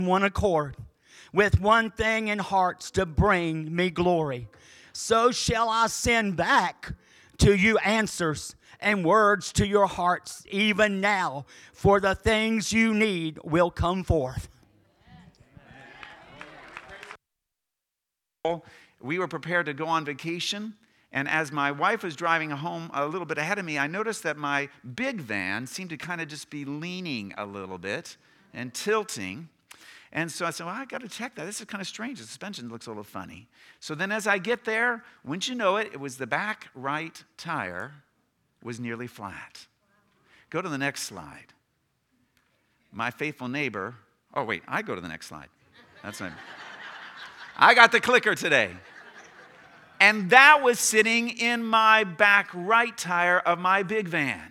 one accord, with one thing in hearts to bring me glory. So shall I send back to you answers and words to your hearts even now, for the things you need will come forth. We were prepared to go on vacation, and as my wife was driving home a little bit ahead of me, I noticed that my big van seemed to kind of just be leaning a little bit and tilting. And so I said, well, I got to check that. This is kind of strange. The suspension looks a little funny. So then as I get there, wouldn't you know it, it was the back right tire was nearly flat. Go to the next slide. My faithful neighbor, oh wait, I go to the next slide. That's not, I got the clicker today. And that was sitting in my back right tire of my big van.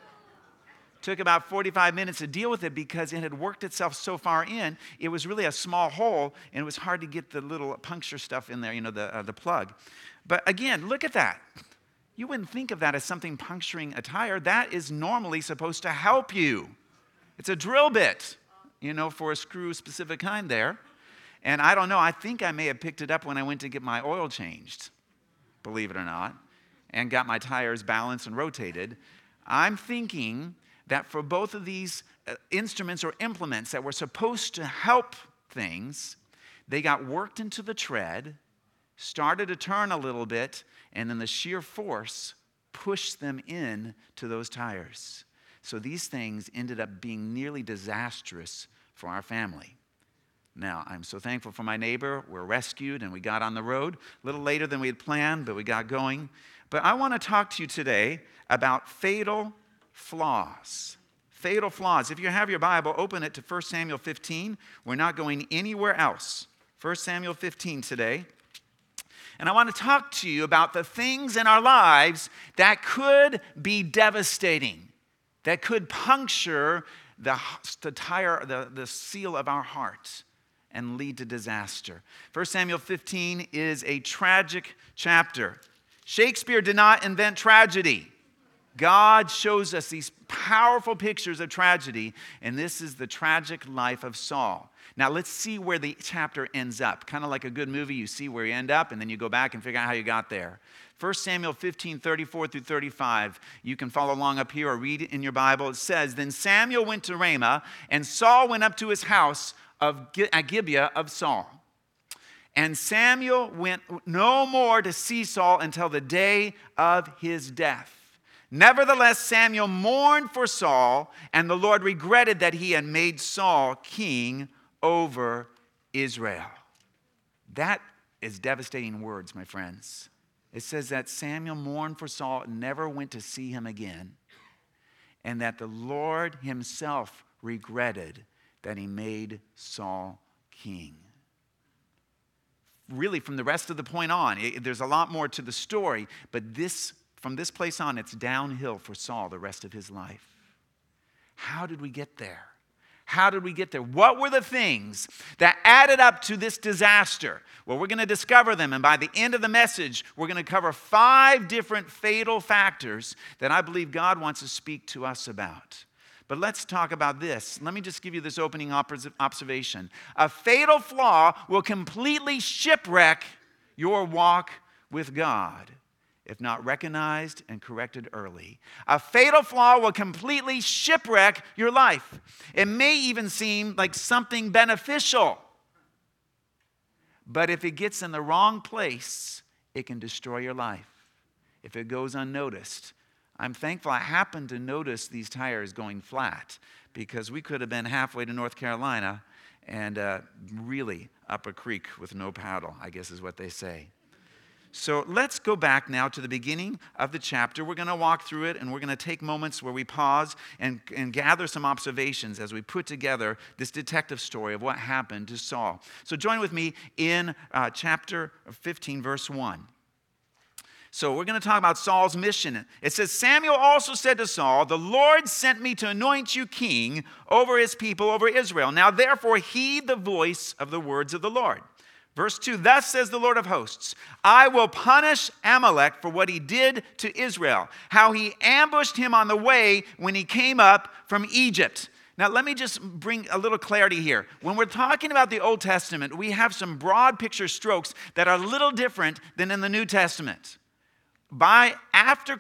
Took about 45 minutes to deal with it because it had worked itself so far in. It was really a small hole, and it was hard to get the little puncture stuff in there, the plug. But again, look at that. You wouldn't think of that as something puncturing a tire. That is normally supposed to help you. It's a drill bit, for a screw-specific kind there. And I don't know, I think I may have picked it up when I went to get my oil changed, believe it or not, and got my tires balanced and rotated. I'm thinking that for both of these instruments or implements that were supposed to help things, they got worked into the tread, started to turn a little bit, and then the sheer force pushed them in to those tires. So these things ended up being nearly disastrous for our family. Now, I'm so thankful for my neighbor. We're rescued and we got on the road a little later than we had planned, but we got going. But I want to talk to you today about fatal flaws. Fatal flaws. If you have your Bible, open it to 1 Samuel 15. We're not going anywhere else. 1 Samuel 15 today. And I want to talk to you about the things in our lives that could be devastating, that could puncture the tire, the seal of our heart and lead to disaster. 1 Samuel 15 is a tragic chapter. Shakespeare did not invent tragedy. God shows us these powerful pictures of tragedy, and this is the tragic life of Saul. Now, let's see where the chapter ends up. Kind of like a good movie, you see where you end up, and then you go back and figure out how you got there. 1 Samuel 15, 34 through 35. You can follow along up here or read it in your Bible. It says, Then Samuel went to Ramah, and Saul went up to his house at Gibeah of Saul. And Samuel went no more to see Saul until the day of his death. Nevertheless, Samuel mourned for Saul, and the Lord regretted that he had made Saul king over Israel. That is devastating words, my friends. It says that Samuel mourned for Saul, never went to see him again, and that the Lord himself regretted that he made Saul king. Really, from the rest of the point on, there's a lot more to the story, but from this place on, it's downhill for Saul the rest of his life. How did we get there? How did we get there? What were the things that added up to this disaster? Well, we're going to discover them, and by the end of the message, we're going to cover 5 different fatal factors that I believe God wants to speak to us about. But let's talk about this. Let me just give you this opening observation. A fatal flaw will completely shipwreck your walk with God if not recognized and corrected early. A fatal flaw will completely shipwreck your life. It may even seem like something beneficial, but if it gets in the wrong place, it can destroy your life if it goes unnoticed. I'm thankful I happened to notice these tires going flat because we could have been halfway to North Carolina and really up a creek with no paddle, I guess is what they say. So let's go back now to the beginning of the chapter. We're going to walk through it, and we're going to take moments where we pause and gather some observations as we put together this detective story of what happened to Saul. So join with me in chapter 15, verse 1. So we're going to talk about Saul's mission. It says, Samuel also said to Saul, the Lord sent me to anoint you king over his people, over Israel. Now therefore heed the voice of the words of the Lord. Verse 2, thus says the Lord of hosts, I will punish Amalek for what he did to Israel, how he ambushed him on the way when he came up from Egypt. Now, let me just bring a little clarity here. When we're talking about the Old Testament, we have some broad picture strokes that are a little different than in the New Testament. After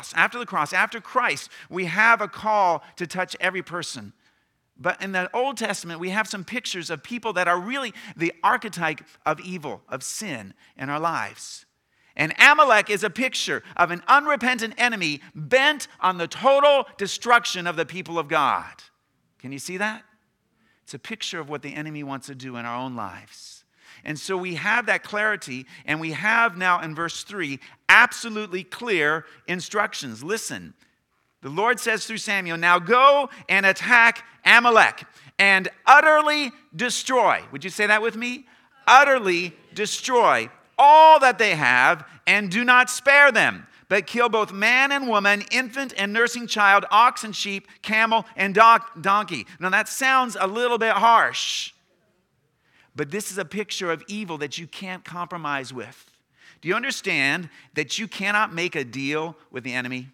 Christ, we have a call to touch every person. But in the Old Testament, we have some pictures of people that are really the archetype of evil, of sin in our lives. And Amalek is a picture of an unrepentant enemy bent on the total destruction of the people of God. Can you see that? It's a picture of what the enemy wants to do in our own lives. And so we have that clarity, and we have now in verse 3 absolutely clear instructions. Listen, the Lord says through Samuel, now go and attack Amalek and utterly destroy. Would you say that with me? Utterly destroy all that they have, and do not spare them, but kill both man and woman, infant and nursing child, ox and sheep, camel and donkey. Now that sounds a little bit harsh, but this is a picture of evil that you can't compromise with. Do you understand that you cannot make a deal with the enemy?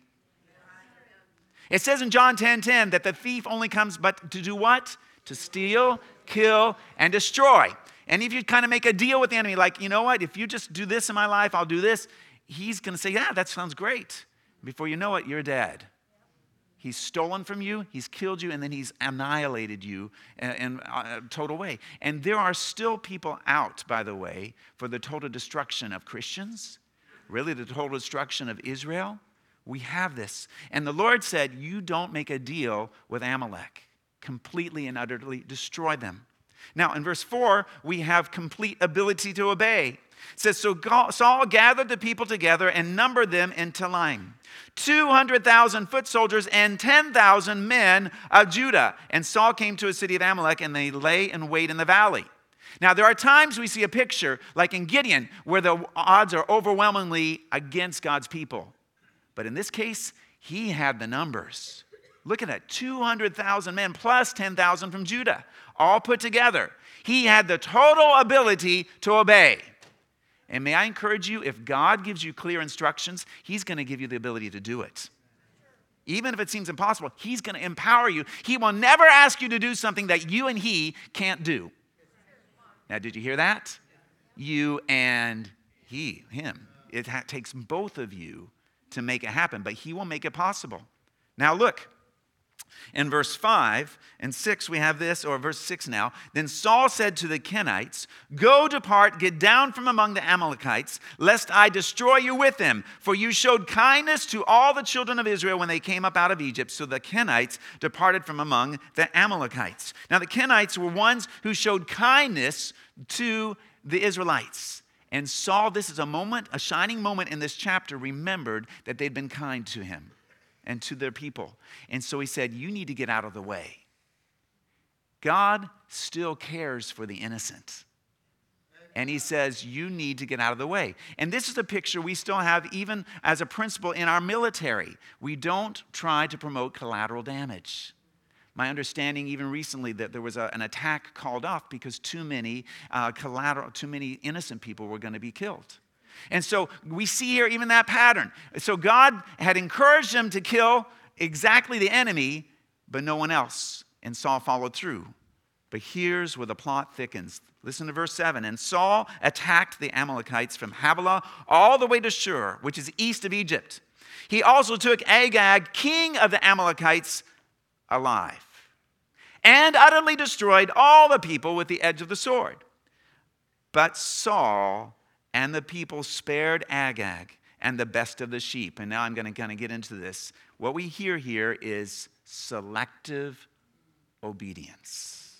It says in John 10:10 that the thief only comes but to do what? To steal, kill, and destroy. And if you kind of make a deal with the enemy, like, you know what, if you just do this in my life, I'll do this, he's going to say, yeah, that sounds great. Before you know it, you're dead. He's stolen from you, he's killed you, and then he's annihilated you in a total way. And there are still people out, by the way, for the total destruction of Christians, really the total destruction of Israel. We have this. And the Lord said, you don't make a deal with Amalek. Completely and utterly destroy them. Now, in verse 4, we have complete ability to obey. It says, so Saul gathered the people together and numbered them in Telaim, 200,000 foot soldiers and 10,000 men of Judah. And Saul came to a city of Amalek, and they lay in wait in the valley. Now, there are times we see a picture, like in Gideon, where the odds are overwhelmingly against God's people. But in this case, he had the numbers. Look at that, 200,000 men plus 10,000 from Judah, all put together. He had the total ability to obey. And may I encourage you, if God gives you clear instructions, he's going to give you the ability to do it. Even if it seems impossible, he's going to empower you. He will never ask you to do something that you and he can't do. Now, did you hear that? You and him. It takes both of you to make it happen, but he will make it possible. Now look, in verse 5 and 6 we have this, or verse 6 now. Then Saul said to the Kenites, go depart, get down from among the Amalekites, lest I destroy you with them. For you showed kindness to all the children of Israel when they came up out of Egypt. So the Kenites departed from among the Amalekites. Now the Kenites were ones who showed kindness to the Israelites. And Saul, this is a shining moment in this chapter, remembered that they'd been kind to him and to their people. And so he said, you need to get out of the way. God still cares for the innocent. And he says, you need to get out of the way. And this is a picture we still have even as a principle in our military. We don't try to promote collateral damage. My understanding even recently that there was an attack called off because too many innocent people were going to be killed. And so we see here even that pattern. So God had encouraged them to kill exactly the enemy, but no one else. And Saul followed through. But here's where the plot thickens. Listen to verse 7. And Saul attacked the Amalekites from Havilah all the way to Shur, which is east of Egypt. He also took Agag, king of the Amalekites, alive, and utterly destroyed all the people with the edge of the sword. But Saul and the people spared Agag and the best of the sheep. And now I'm going to kind of get into this. What we hear here is selective obedience.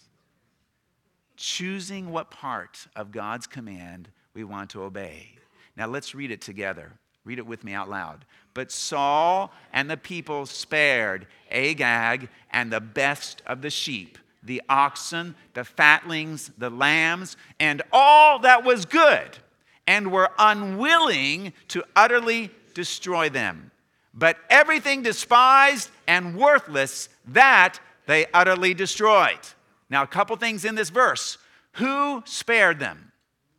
Choosing what part of God's command we want to obey. Now let's read it together. Read it with me out loud. But Saul and the people spared Agag and the best of the sheep, the oxen, the fatlings, the lambs, and all that was good, and were unwilling to utterly destroy them. But everything despised and worthless, that they utterly destroyed. Now, a couple things in this verse. Who spared them?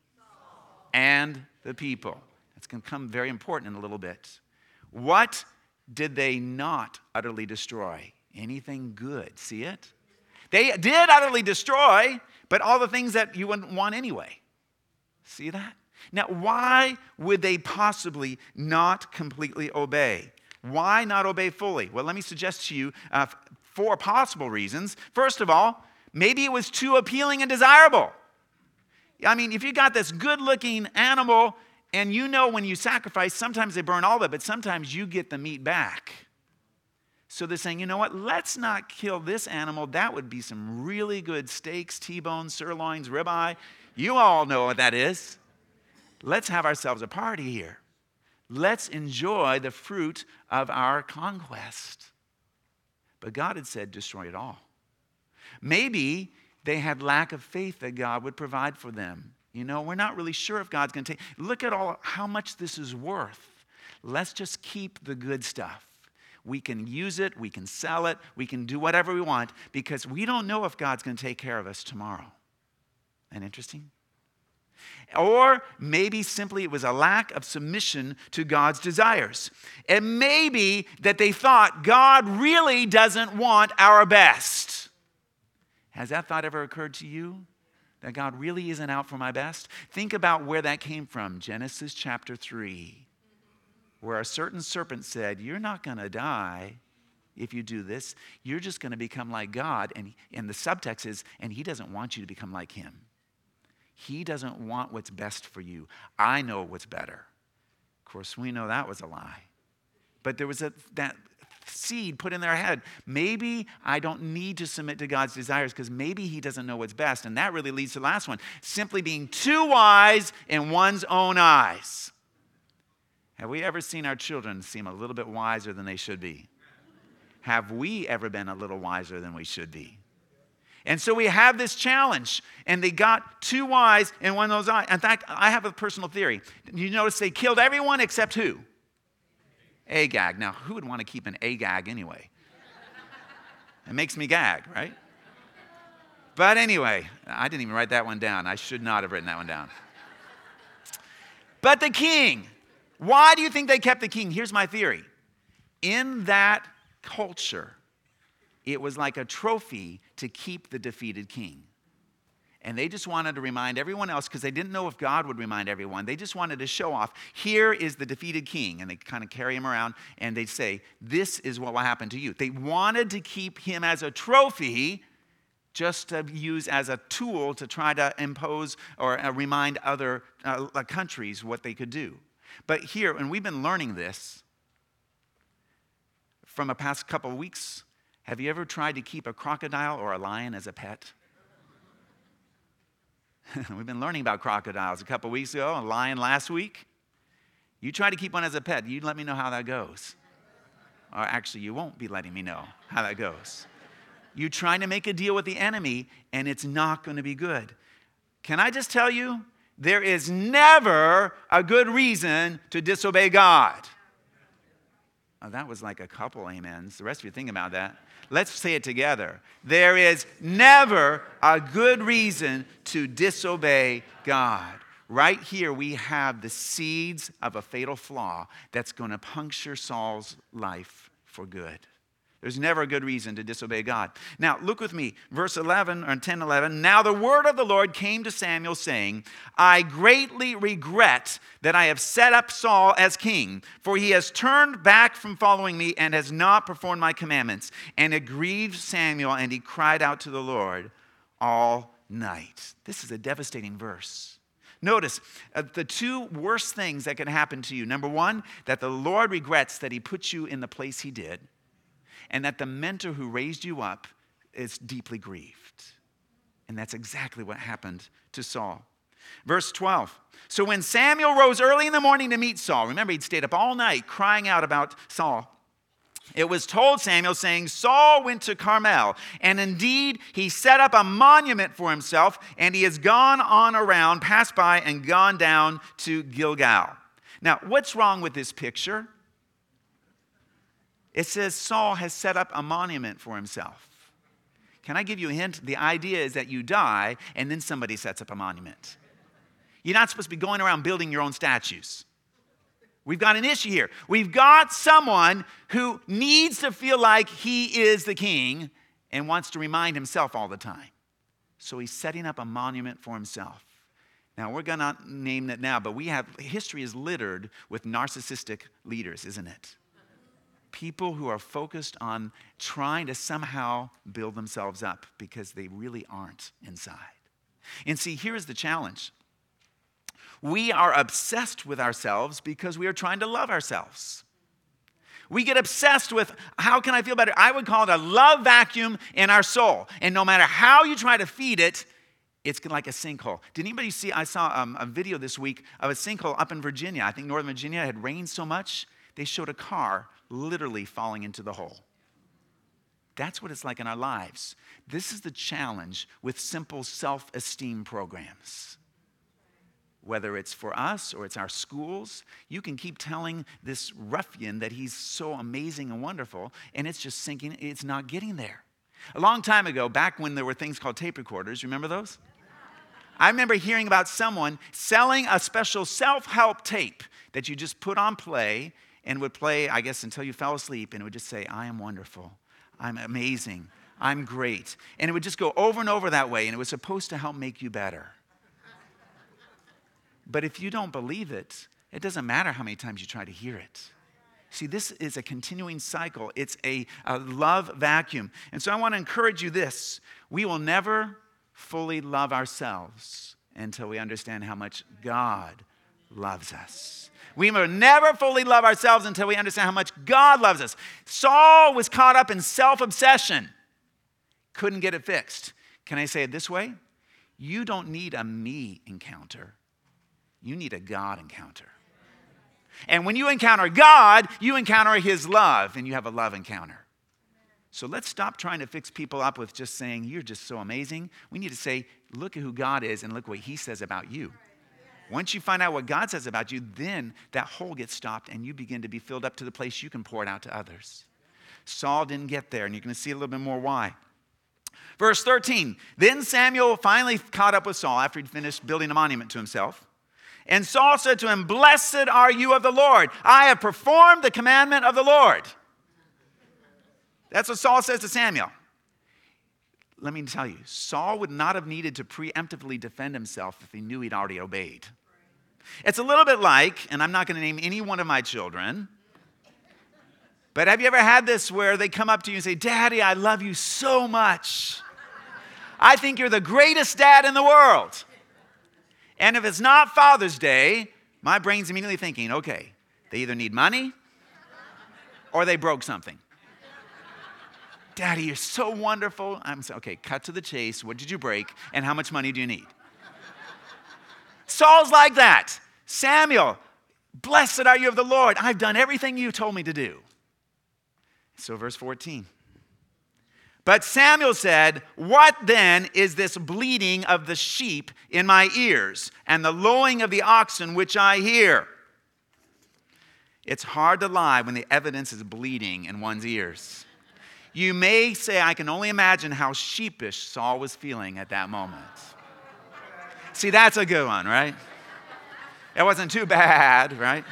And the people. That's going to come very important in a little bit. What did they not utterly destroy? Anything good. See it? They did utterly destroy, but all the things that you wouldn't want anyway. See that? Now, why would they possibly not completely obey? Why not obey fully? Well, let me suggest to you 4 possible reasons. First of all, maybe it was too appealing and desirable. I mean, if you got this good-looking animal, and you know when you sacrifice, sometimes they burn all of it, but sometimes you get the meat back. So they're saying, you know what, let's not kill this animal. That would be some really good steaks, T-bones, sirloins, ribeye. You all know what that is. Let's have ourselves a party here. Let's enjoy the fruit of our conquest. But God had said, destroy it all. Maybe they had lack of faith that God would provide for them. You know, we're not really sure if God's going to take. Look at how much this is worth. Let's just keep the good stuff. We can use it, we can sell it, we can do whatever we want because we don't know if God's going to take care of us tomorrow. Isn't that interesting? Or maybe simply it was a lack of submission to God's desires. It may be that they thought God really doesn't want our best. Has that thought ever occurred to you? That God really isn't out for my best? Think about where that came from. Genesis chapter 3. Where a certain serpent said, you're not going to die if you do this. You're just going to become like God. And the subtext is, and he doesn't want you to become like him. He doesn't want what's best for you. I know what's better. Of course, we know that was a lie. But there was that seed put in their head. Maybe I don't need to submit to God's desires because maybe he doesn't know what's best. And that really leads to the last one. Simply being too wise in one's own eyes. Have we ever seen our children seem a little bit wiser than they should be? Have we ever been a little wiser than we should be? And so we have this challenge, and they got too wise in one of those eyes. In fact, I have a personal theory. You notice they killed everyone except who? Agag. Now, who would want to keep an Agag anyway? It makes me gag, right? But anyway, I didn't even write that one down. I should not have written that one down. But the king. Why do you think they kept the king? Here's my theory. In that culture, it was like a trophy to keep the defeated king. And they just wanted to remind everyone else, because they didn't know if God would remind everyone. They just wanted to show off, here is the defeated king. And they kind of carry him around, and they'd say, this is what will happen to you. They wanted to keep him as a trophy, just to use as a tool to try to impose or remind other countries what they could do. But here, and we've been learning this from the past couple of weeks. Have you ever tried to keep a crocodile or a lion as a pet? We've been learning about crocodiles a couple of weeks ago, a lion last week. You try to keep one as a pet, you let me know how that goes. Or actually, you won't be letting me know how that goes. You're trying to make a deal with the enemy, and it's not going to be good. Can I just tell you? There is never a good reason to disobey God. Oh, that was like a couple amens. The rest of you think about that. Let's say it together. There is never a good reason to disobey God. Right here we have the seeds of a fatal flaw that's going to puncture Saul's life for good. There's never a good reason to disobey God. Now, look with me, verse 11 or 10, 11. Now the word of the Lord came to Samuel saying, I greatly regret that I have set up Saul as king, for he has turned back from following me and has not performed my commandments. And it grieved Samuel, and he cried out to the Lord all night. This is a devastating verse. Notice the two worst things that can happen to you. Number one, that the Lord regrets that he put you in the place he did, and that the mentor who raised you up is deeply grieved. And that's exactly what happened to Saul. Verse 12. So when Samuel rose early in the morning to meet Saul, remember he'd stayed up all night crying out about Saul. It was told Samuel, saying, Saul went to Carmel, and indeed he set up a monument for himself, and he has gone on around, passed by, and gone down to Gilgal. Now, what's wrong with this picture? It says Saul has set up a monument for himself. Can I give you a hint? The idea is that you die, and then somebody sets up a monument. You're not supposed to be going around building your own statues. We've got an issue here. We've got someone who needs to feel like he is the king, and wants to remind himself all the time. So he's setting up a monument for himself. Now, we're going to name it now, but history is littered with narcissistic leaders, isn't it? People who are focused on trying to somehow build themselves up because they really aren't inside. And see, here's the challenge. We are obsessed with ourselves because we are trying to love ourselves. We get obsessed with, how can I feel better? I would call it a love vacuum in our soul. And no matter how you try to feed it, it's like a sinkhole. Did anybody see, I saw a video this week of a sinkhole up in Virginia. I think Northern Virginia had rained so much, they showed a car literally falling into the hole. That's what it's like in our lives. This is the challenge with simple self-esteem programs. Whether it's for us or it's our schools, you can keep telling this ruffian that he's so amazing and wonderful, and it's just sinking, it's not getting there. A long time ago, back when there were things called tape recorders, remember those? I remember hearing about someone selling a special self-help tape that you just put on play and would play, I guess, until you fell asleep, and it would just say, I am wonderful, I'm amazing, I'm great. And it would just go over and over that way, and it was supposed to help make you better. But if you don't believe it, it doesn't matter how many times you try to hear it. See, this is a continuing cycle. It's a love vacuum. And so I want to encourage you this. We will never fully love ourselves until we understand how much God loves us. We will never fully love ourselves until we understand how much God loves us. Saul was caught up in self-obsession. Couldn't get it fixed. Can I say it this way? You don't need a me encounter. You need a God encounter. And when you encounter God, you encounter his love, and you have a love encounter. So let's stop trying to fix people up with just saying, you're just so amazing. We need to say, look at who God is and look what he says about you. Once you find out what God says about you, then that hole gets stopped and you begin to be filled up to the place you can pour it out to others. Saul didn't get there, and you're going to see a little bit more why. Verse 13, then Samuel finally caught up with Saul after he'd finished building a monument to himself. And Saul said to him, blessed are you of the Lord. I have performed the commandment of the Lord. That's what Saul says to Samuel. Let me tell you, Saul would not have needed to preemptively defend himself if he knew he'd already obeyed. It's a little bit like, and I'm not going to name any one of my children, but have you ever had this where they come up to you and say, Daddy, I love you so much. I think you're the greatest dad in the world. And if it's not Father's Day, my brain's immediately thinking, okay, they either need money or they broke something. Daddy, you're so wonderful. I'm saying, okay, cut to the chase. What did you break? And how much money do you need? Saul's like that. Samuel, blessed are you of the Lord. I've done everything you told me to do. So verse 14. But Samuel said, what then is this bleating of the sheep in my ears and the lowing of the oxen which I hear? It's hard to lie when the evidence is bleeding in one's ears. You may say, I can only imagine how sheepish Saul was feeling at that moment. See, that's a good one, right? It wasn't too bad, right?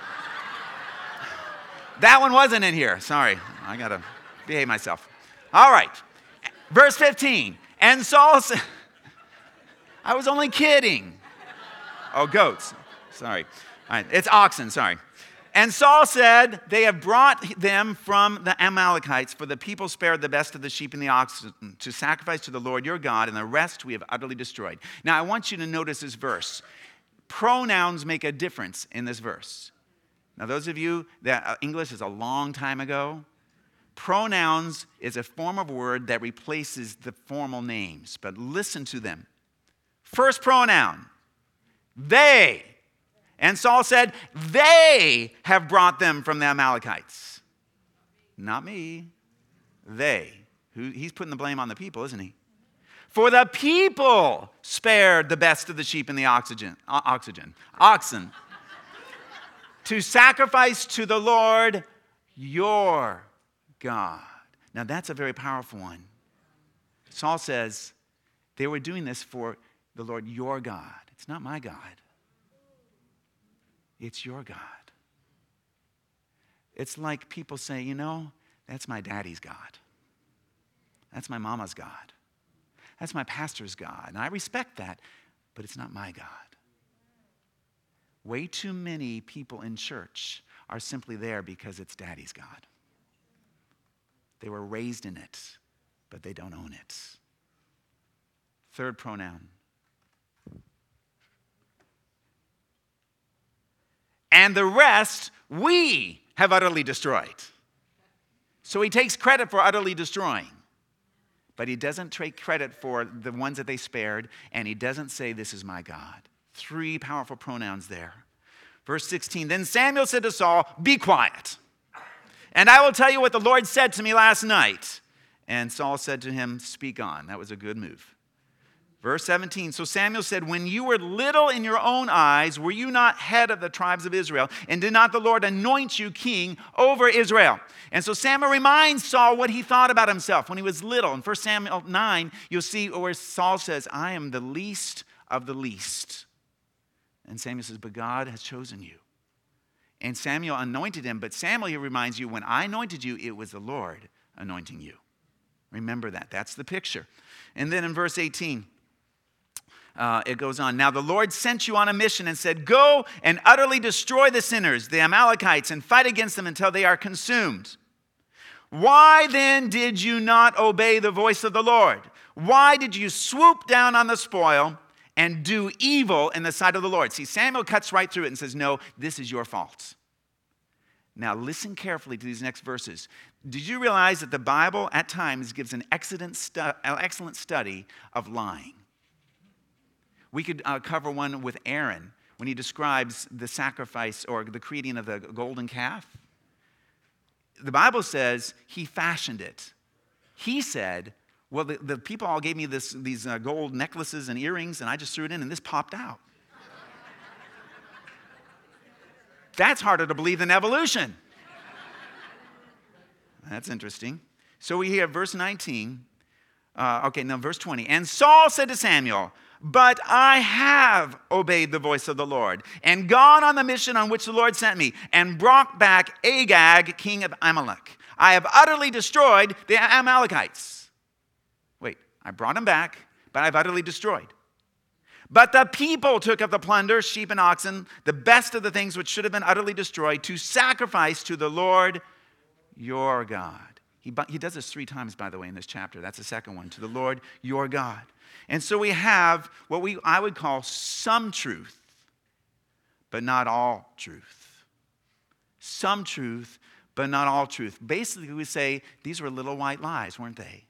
That one wasn't in here. Sorry, I got to behave myself. All right, verse 15. And Saul said, I was only kidding. Oh, goats. Sorry. All right, it's oxen, sorry. And Saul said, they have brought them from the Amalekites, for the people spared the best of the sheep and the oxen to sacrifice to the Lord your God, and the rest we have utterly destroyed. Now, I want you to notice this verse. Pronouns make a difference in this verse. Now, those of you that English is a long time ago, pronouns is a form of word that replaces the formal names. But listen to them. First pronoun, they. And Saul said, they have brought them from the Amalekites. Not me. They. He's putting the blame on the people, isn't he? For the people spared the best of the sheep and the oxen to sacrifice to the Lord your God. Now that's a very powerful one. Saul says they were doing this for the Lord your God. It's not my God. It's your God. It's like people say, you know, that's my daddy's God. That's my mama's God. That's my pastor's God. And I respect that, but it's not my God. Way too many people in church are simply there because it's daddy's God. They were raised in it, but they don't own it. Third pronoun. And the rest we have utterly destroyed. So he takes credit for utterly destroying. But he doesn't take credit for the ones that they spared, and he doesn't say, this is my God. 3 powerful pronouns there. Verse 16, then Samuel said to Saul, be quiet, and I will tell you what the Lord said to me last night. And Saul said to him, speak on. That was a good move. Verse 17, so Samuel said, when you were little in your own eyes, were you not head of the tribes of Israel? And did not the Lord anoint you king over Israel? And so Samuel reminds Saul what he thought about himself when he was little. In 1 Samuel 9, you'll see where Saul says, I am the least of the least. And Samuel says, but God has chosen you. And Samuel anointed him, but Samuel, he reminds you, when I anointed you, it was the Lord anointing you. Remember that. That's the picture. And then in verse 18, it goes on. Now the Lord sent you on a mission and said, go and utterly destroy the sinners, the Amalekites, and fight against them until they are consumed. Why then did you not obey the voice of the Lord? Why did you swoop down on the spoil and do evil in the sight of the Lord? See, Samuel cuts right through it and says, no, this is your fault. Now listen carefully to these next verses. Did you realize that the Bible at times gives an excellent study of lying? We could cover one with Aaron when he describes the sacrifice or the creating of the golden calf. The Bible says he fashioned it. He said, well, the people all gave me these gold necklaces and earrings, and I just threw it in, and this popped out. That's harder to believe than evolution. That's interesting. So we hear verse 19. Verse 20. And Saul said to Samuel, but I have obeyed the voice of the Lord and gone on the mission on which the Lord sent me and brought back Agag, king of Amalek. I have utterly destroyed the Amalekites. Wait, I brought him back, but I've utterly destroyed. But the people took of the plunder, sheep and oxen, the best of the things which should have been utterly destroyed, to sacrifice to the Lord your God. He does this 3 times, by the way, in this chapter. That's the second one, to the Lord your God. And so we have what I would call some truth, but not all truth. Some truth, but not all truth. Basically, we say these were little white lies, weren't they?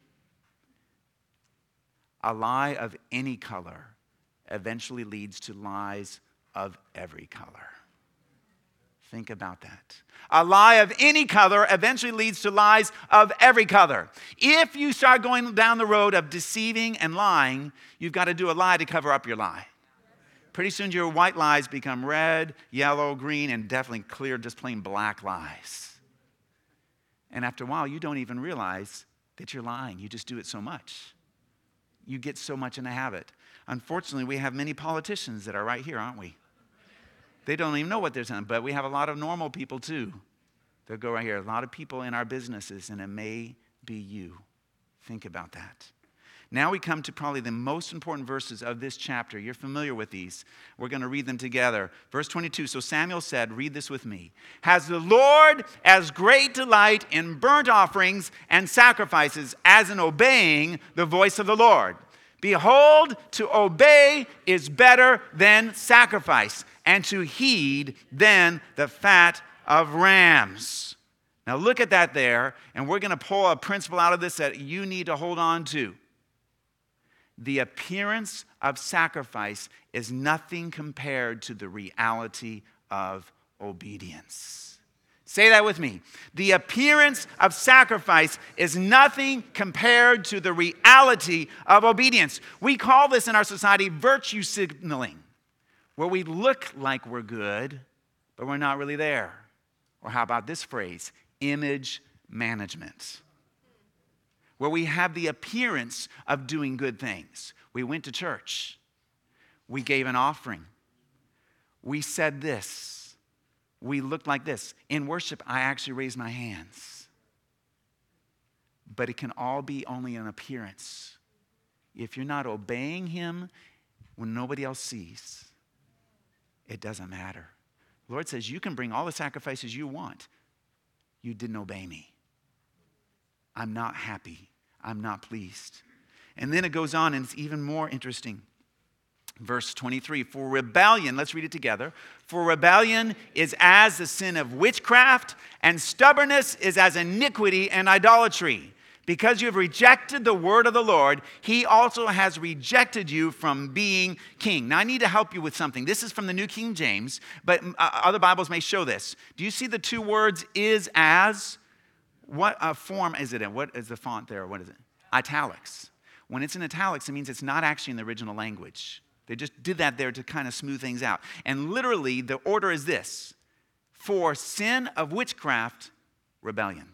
A lie of any color eventually leads to lies of every color. Think about that. A lie of any color eventually leads to lies of every color. If you start going down the road of deceiving and lying, you've got to do a lie to cover up your lie. Pretty soon your white lies become red, yellow, green, and definitely clear, just plain black lies. And after a while, you don't even realize that you're lying. You just do it so much. You get so much in a habit. Unfortunately, we have many politicians that are right here, aren't we? They don't even know what they're saying, but we have a lot of normal people too. They'll go right here. A lot of people in our businesses, and it may be you. Think about that. Now we come to probably the most important verses of this chapter. You're familiar with these. We're going to read them together. Verse 22, so Samuel said, read this with me. Has the Lord as great delight in burnt offerings and sacrifices as in obeying the voice of the Lord? Behold, to obey is better than sacrifice, and to heed than the fat of rams. Now look at that there, and we're going to pull a principle out of this that you need to hold on to. The appearance of sacrifice is nothing compared to the reality of obedience. Say that with me. The appearance of sacrifice is nothing compared to the reality of obedience. We call this in our society virtue signaling, where we look like we're good, but we're not really there. Or how about this phrase? Image management. Where we have the appearance of doing good things. We went to church. We gave an offering. We said this. We looked like this. In worship, I actually raised my hands. but it can all be only an appearance. If you're not obeying him when nobody else sees, it doesn't matter. The Lord says, you can bring all the sacrifices you want. You didn't obey me. I'm not happy. I'm not pleased. And then it goes on, and it's even more interesting. Verse 23, for rebellion, let's read it together. For rebellion is as the sin of witchcraft, and stubbornness is as iniquity and idolatry. Because you have rejected the word of the Lord, he also has rejected you from being king. Now, I need to help you with something. This is from the New King James, but other Bibles may show this. Do you see the two words, is as? What form is it in? What is the font there? What is it? Italics. When it's in italics, it means it's not actually in the original language. They just did that there to kind of smooth things out. And literally, the order is this. For sin of witchcraft, rebellion.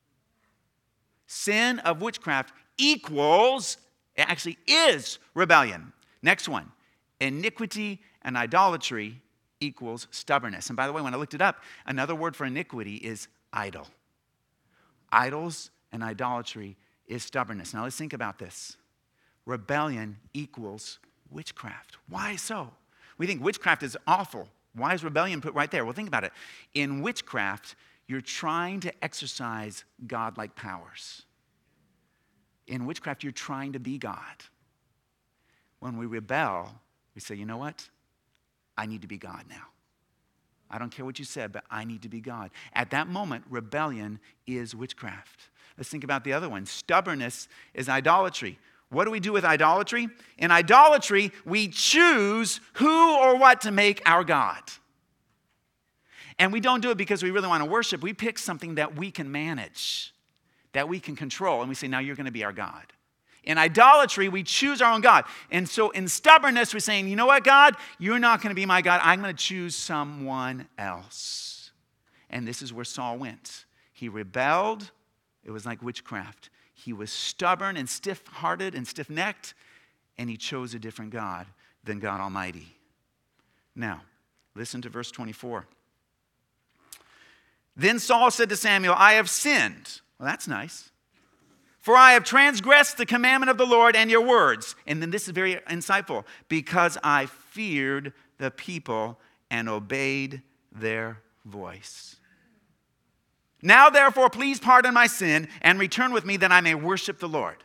Sin of witchcraft equals, it actually is rebellion. Next one, iniquity and idolatry equals stubbornness. And by the way, when I looked it up, another word for iniquity is idol. Idols and idolatry is stubbornness. Now let's think about this. Rebellion equals witchcraft. Why so? We think witchcraft is awful. Why is rebellion put right there? Well, think about it. In witchcraft, you're trying to exercise godlike powers. In witchcraft, you're trying to be God. When we rebel, we say, you know what? I need to be God now. I don't care what you said, but I need to be God. At that moment, rebellion is witchcraft. Let's think about the other one. Stubbornness is idolatry. What do we do with idolatry? In idolatry, we choose who or what to make our God. And we don't do it because we really want to worship. We pick something that we can manage, that we can control. And we say, now you're going to be our God. In idolatry, we choose our own God. And so in stubbornness, we're saying, you know what, God? You're not going to be my God. I'm going to choose someone else. And this is where Saul went. He rebelled. It was like witchcraft. He was stubborn and stiff-hearted and stiff-necked, and he chose a different God than God Almighty. Now, listen to verse 24. Then Saul said to Samuel, I have sinned. Well, that's nice. For I have transgressed the commandment of the Lord and your words. And then this is very insightful. Because I feared the people and obeyed their voice. Now, therefore, please pardon my sin and return with me that I may worship the Lord.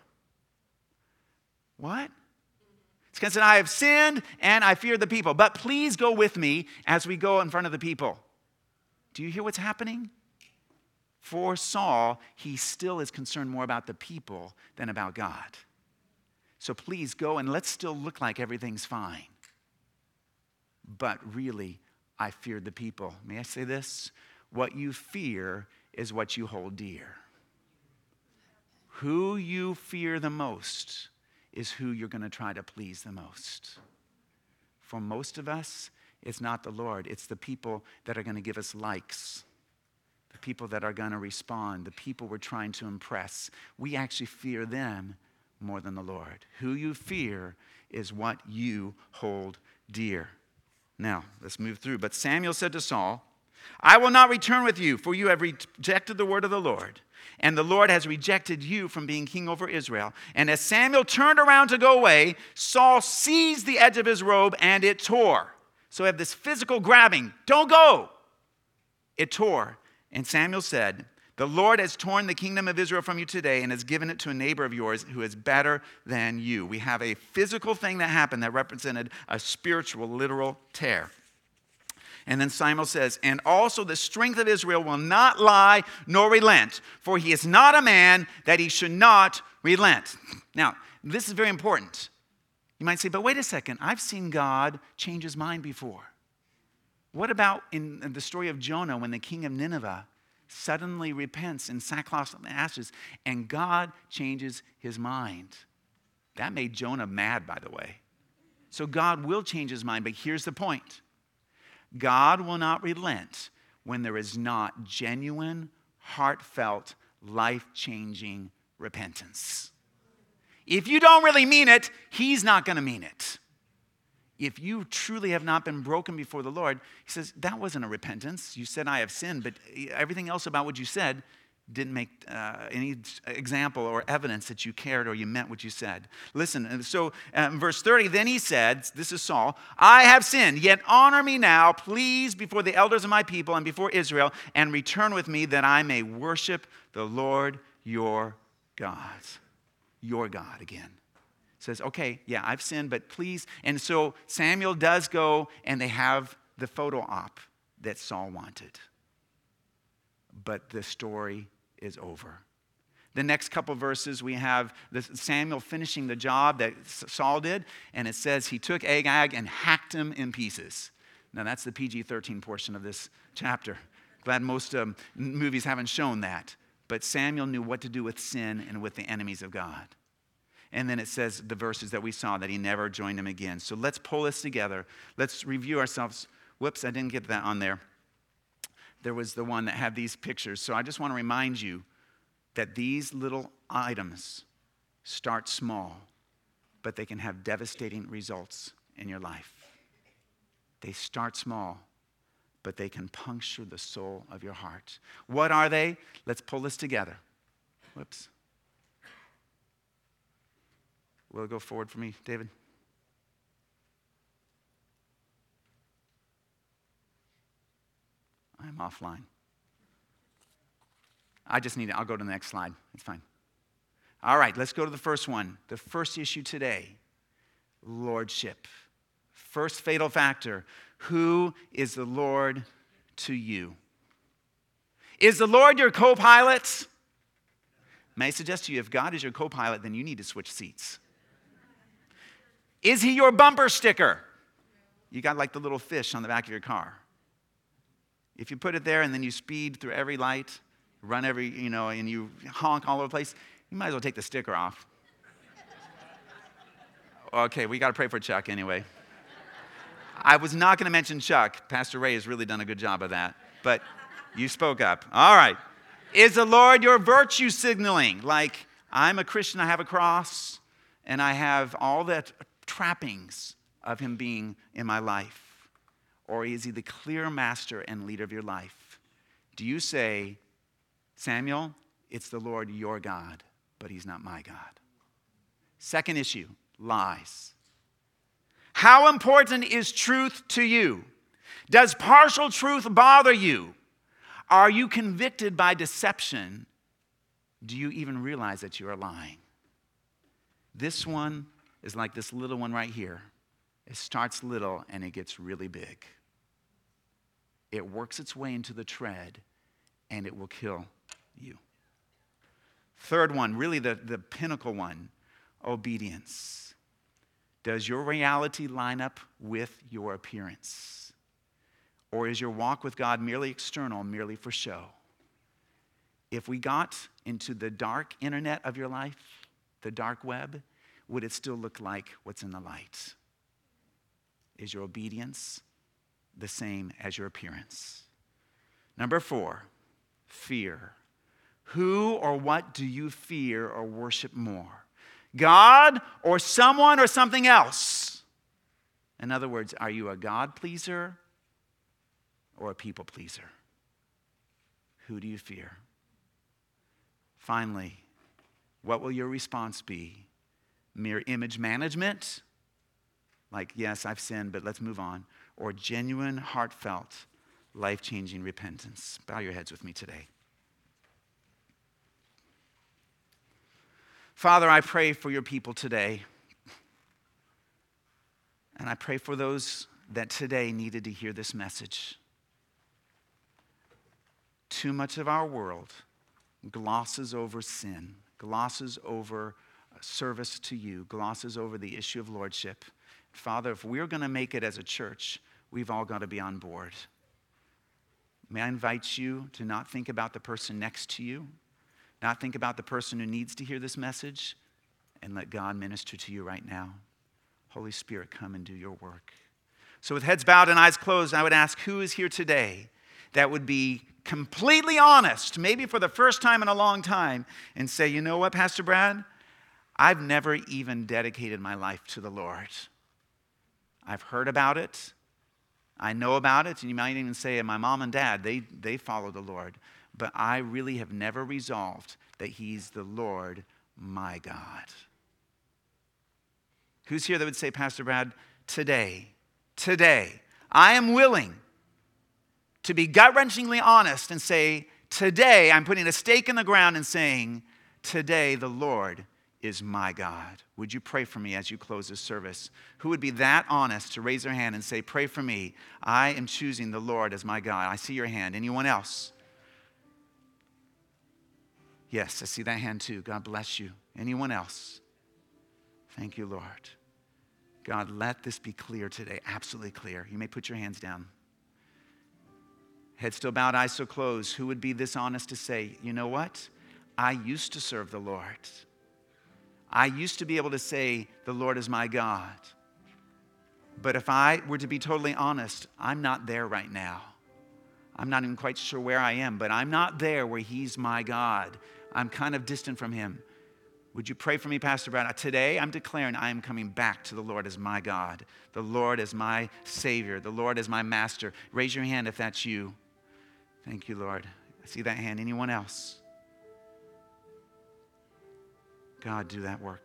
What? It's because I have sinned and I fear the people. But please go with me as we go in front of the people. Do you hear what's happening? For Saul, he still is concerned more about the people than about God. So please go and let's still look like everything's fine. But really, I feared the people. May I say this? What you fear is what you hold dear. Who you fear the most is who you're going to try to please the most. For most of us, it's not the Lord. It's the people that are going to give us likes. The people that are going to respond. The people we're trying to impress. We actually fear them more than the Lord. Who you fear is what you hold dear. Now, let's move through. But Samuel said to Saul, I will not return with you, for you have rejected the word of the Lord. And the Lord has rejected you from being king over Israel. And as Samuel turned around to go away, Saul seized the edge of his robe and it tore. So we have this physical grabbing. Don't go. It tore. And Samuel said, the Lord has torn the kingdom of Israel from you today and has given it to a neighbor of yours who is better than you. We have a physical thing that happened that represented a spiritual, literal tear. And then Samuel says, and also the strength of Israel will not lie nor relent, for he is not a man that he should not relent. Now, this is very important. You might say, but wait a second, I've seen God change his mind before. What about in the story of Jonah when the king of Nineveh suddenly repents in sackcloth and ashes and God changes his mind? That made Jonah mad, by the way. So God will change his mind, but here's the point. God will not relent when there is not genuine, heartfelt, life-changing repentance. If you don't really mean it, he's not going to mean it. If you truly have not been broken before the Lord, he says, that wasn't a repentance. You said, I have sinned, but everything else about what you said didn't make any example or evidence that you cared or you meant what you said. Listen, and so in verse 30, then he said, this is Saul, I have sinned, yet honor me now, please, before the elders of my people and before Israel, and return with me that I may worship the Lord your God. Your God again. Says, okay, yeah, I've sinned, but please. And so Samuel does go, and they have the photo op that Saul wanted. But the story is over. The next couple verses, we have Samuel finishing the job that Saul did, and it says he took Agag and hacked him in pieces. Now, that's the PG-13 portion of this chapter. Glad most movies haven't shown that. But Samuel knew what to do with sin and with the enemies of God. And then it says the verses that we saw, that he never joined him again. So let's pull this together. Let's review ourselves. Whoops, I didn't get that on there. There was the one that had these pictures. So I just want to remind you that these little items start small, but they can have devastating results in your life. They start small, but they can puncture the soul of your heart. What are they? Let's pull this together. Whoops. Will it go forward for me, David? I'm offline. I'll go to the next slide. It's fine. All right, let's go to the first one. The first issue today, lordship. First fatal factor, who is the Lord to you? Is the Lord your co-pilot? May I suggest to you, if God is your co-pilot, then you need to switch seats. Is he your bumper sticker? You got like the little fish on the back of your car. If you put it there and then you speed through every light, run and you honk all over the place, you might as well take the sticker off. Okay, we got to pray for Chuck anyway. I was not going to mention Chuck. Pastor Ray has really done a good job of that. But you spoke up. All right. Is the Lord your virtue signaling? Like, I'm a Christian, I have a cross, and I have all the trappings of him being in my life. Or is he the clear master and leader of your life? Do you say, Samuel, it's the Lord your God, but he's not my God? Second issue, lies. How important is truth to you? Does partial truth bother you? Are you convicted by deception? Do you even realize that you are lying? This one is like this little one right here. It starts little and it gets really big. It works its way into the tread and it will kill you. Third one, really the pinnacle one, obedience. Does your reality line up with your appearance? Or is your walk with God merely external, merely for show? If we got into the dark internet of your life, the dark web, would it still look like what's in the light? Is your obedience the same as your appearance? Number 4, fear. Who or what do you fear or worship more? God or someone or something else? In other words, are you a God pleaser or a people pleaser? Who do you fear? Finally, what will your response be? Mere image management? Like, yes, I've sinned, but let's move on. Or genuine, heartfelt, life-changing repentance? Bow your heads with me today. Father, I pray for your people today. And I pray for those that today needed to hear this message. Too much of our world glosses over sin, glosses over service to you, glosses over the issue of lordship. Father, if we're going to make it as a church, we've all got to be on board. May I invite you to not think about the person next to you, not think about the person who needs to hear this message, and let God minister to you right now. Holy Spirit, come and do your work. So with heads bowed and eyes closed, I would ask, who is here today that would be completely honest, maybe for the first time in a long time, and say, you know what, Pastor Brad? I've never even dedicated my life to the Lord. I've heard about it. I know about it. And you might even say, my mom and dad, they follow the Lord. but I really have never resolved that he's the Lord my God. Who's here that would say, Pastor Brad, today, I am willing to be gut-wrenchingly honest and say, today I'm putting a stake in the ground and saying, today the Lord is my God. Would you pray for me as you close this service? Who would be that honest to raise their hand and say, pray for me. I am choosing the Lord as my God. I see your hand. Anyone else? Yes, I see that hand too. God bless you. Anyone else? Thank you, Lord. God, let this be clear today, absolutely clear. You may put your hands down. Head still bowed, eyes still closed. Who would be this honest to say, you know what? I used to serve the Lord. I used to be able to say, the Lord is my God. But if I were to be totally honest, I'm not there right now. I'm not even quite sure where I am, but I'm not there where he's my God. I'm kind of distant from him. Would you pray for me, Pastor Brad? Today, I'm declaring I am coming back to the Lord as my God. The Lord as my Savior. The Lord as my Master. Raise your hand if that's you. Thank you, Lord. I see that hand. Anyone else? God, do that work.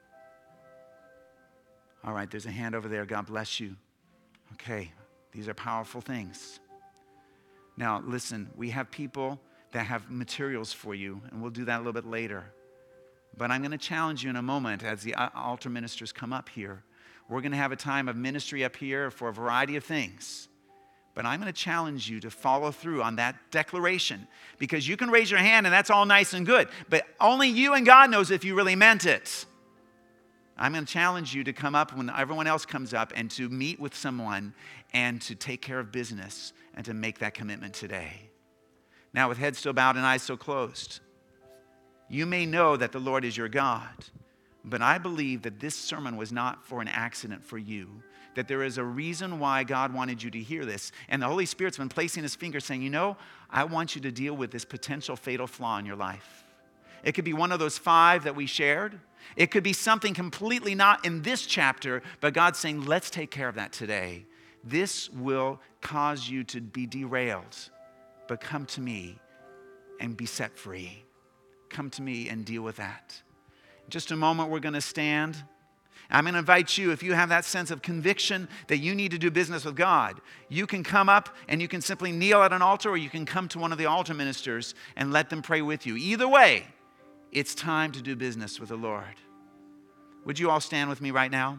All right, there's a hand over there. God bless you. Okay, these are powerful things. Now, listen, we have people that have materials for you, and we'll do that a little bit later. But I'm going to challenge you in a moment as the altar ministers come up here. We're going to have a time of ministry up here for a variety of things. But I'm going to challenge you to follow through on that declaration, because you can raise your hand and that's all nice and good, but only you and God knows if you really meant it. I'm going to challenge you to come up when everyone else comes up and to meet with someone and to take care of business and to make that commitment today. Now, with heads still bowed and eyes still closed, you may know that the Lord is your God, but I believe that this sermon was not for an accident for you, that there is a reason why God wanted you to hear this. And the Holy Spirit's been placing his finger saying, you know, I want you to deal with this potential fatal flaw in your life. It could be one of those 5 that we shared. It could be something completely not in this chapter, but God's saying, let's take care of that today. This will cause you to be derailed, but come to me and be set free. Come to me and deal with that. In just a moment, we're going to stand. I'm going to invite you, if you have that sense of conviction that you need to do business with God, you can come up and you can simply kneel at an altar, or you can come to one of the altar ministers and let them pray with you. Either way, it's time to do business with the Lord. Would you all stand with me right now?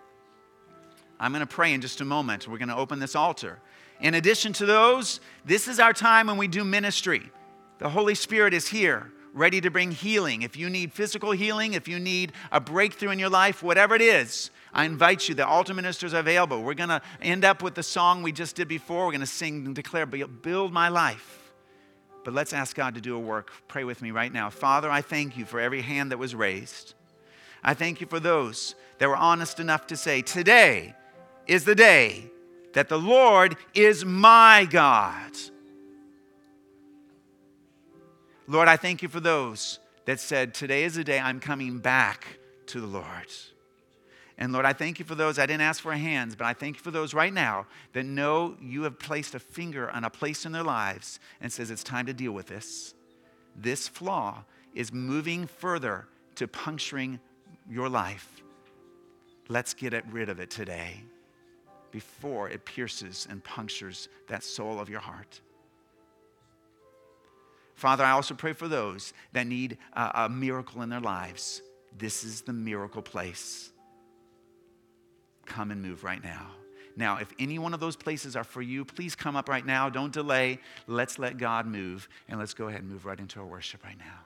I'm going to pray in just a moment. We're going to open this altar. In addition to those, this is our time when we do ministry. The Holy Spirit is here, ready to bring healing. If you need physical healing, if you need a breakthrough in your life, whatever it is, I invite you. The altar ministers are available. We're going to end up with the song we just did before. We're going to sing and declare, build my life. But let's ask God to do a work. Pray with me right now. Father, I thank you for every hand that was raised. I thank you for those that were honest enough to say, today is the day that the Lord is my God. Lord, I thank you for those that said, today is the day I'm coming back to the Lord. And Lord, I thank you for those, I didn't ask for hands, but I thank you for those right now that know you have placed a finger on a place in their lives and says it's time to deal with this. This flaw is moving further to puncturing your life. Let's get rid of it today before it pierces and punctures that soul of your heart. Father, I also pray for those that need a miracle in their lives. This is the miracle place. Come and move right now. Now, if any one of those places are for you, please come up right now. Don't delay. Let's let God move, and let's go ahead and move right into our worship right now.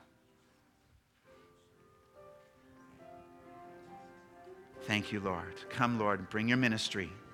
Thank you, Lord. Come, Lord, bring your ministry.